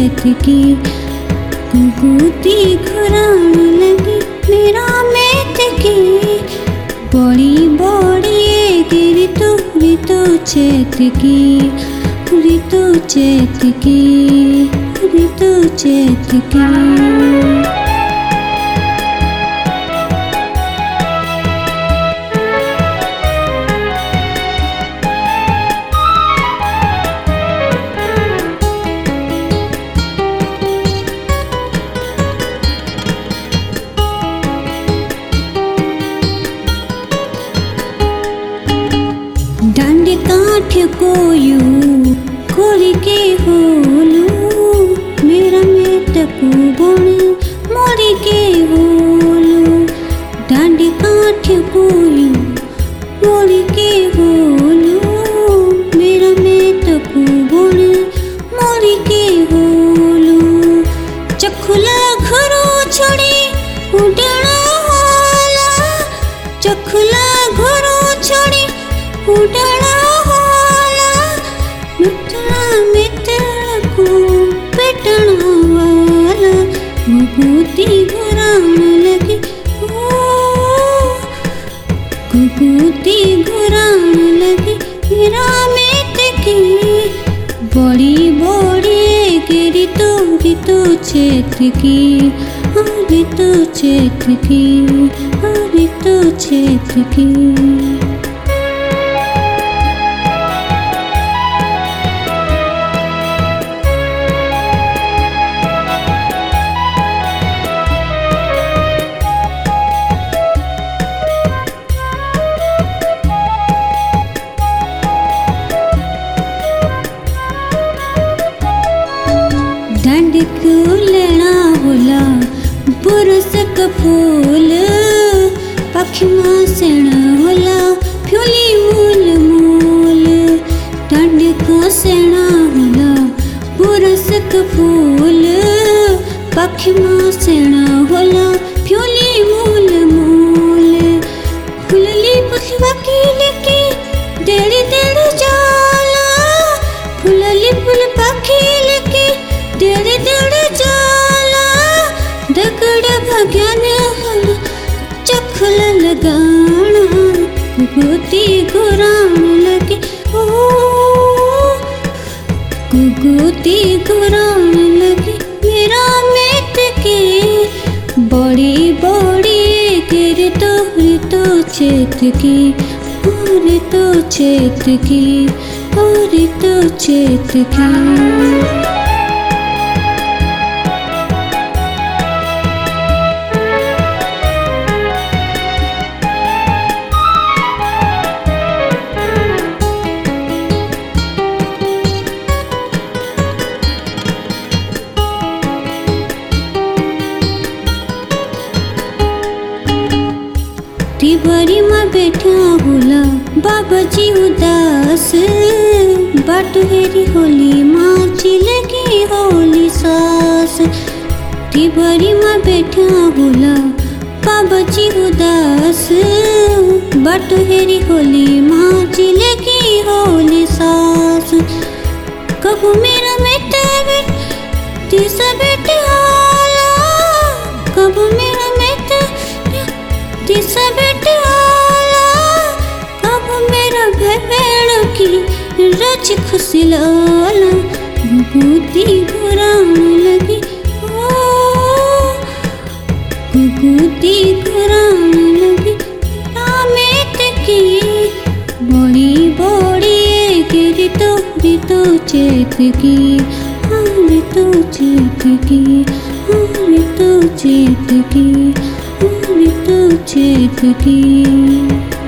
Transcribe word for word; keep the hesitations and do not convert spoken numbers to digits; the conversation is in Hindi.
चेत की कुकुती घुराण लगी मेरा मेत की बड़ी बड़ी की ऋतु ऋतु चेत की ऋतु चेत की ऋतु चेत की। डांड काठ को यूं खोल के होलू मेरा मेतकू गुण मोरी के होलू डांड काठ को यूं मोर के होलू मेरा मेतकू गुण मोरी के होलू चखुला घरो छोड़ी उड़ना होला चखुला घरो छोड़ी उड़ना होला मित्रा मित्र को पेटना वाला कुकुती घुराण लगी ओ कुकुती घुराण लगी मेरा मेत की बड़ी बड़ी की ऋतु ऋतु चेत की ऋतु चेत की ऋतु चेत की। डांड को लेना होला पुरुष का फूल पखिमा सेना होला फ्यूली मूल मूल डांड को सेना होला पुरुष का फूल पखिमा सेना होला फ्यूली मूल मूल फुलली पुष्पा की लेके डेढ़ डेढ़ जाला फुलली फुल पखी लेके डेढ़ डेढ़ जाला दगड़ भगन होला चखल लगाना कुकुती घुराण लगी ओ कुकुती घुराण लगी मेरा मेत की बड़ी बड़ी की ऋतु ऋतु चेत की ऋतु चेत की ऋतु चेत की। तिवारी माँ बैठा होला बाबा जी उदास बाट हेरी होली माँ चिलकी होली सास तिवारी माँ बैठा होला बाबा जी उदास बाट हेरी होली माँ चिलकी होली सास कबू मेरा बेटा बेट तीसरा बेटा होला कबू मेरा बेटा तीसरा बेटा होला कब मेरा भेड़ की रच खुशी लाला कुकुती घुराण लगी ओ कुकुती घुराण लगी मेत की बड़ी बड़ी की ऋतु ऋतु चेत की ऋतु चेत की ऋतु चेत की ऋतु चेत की।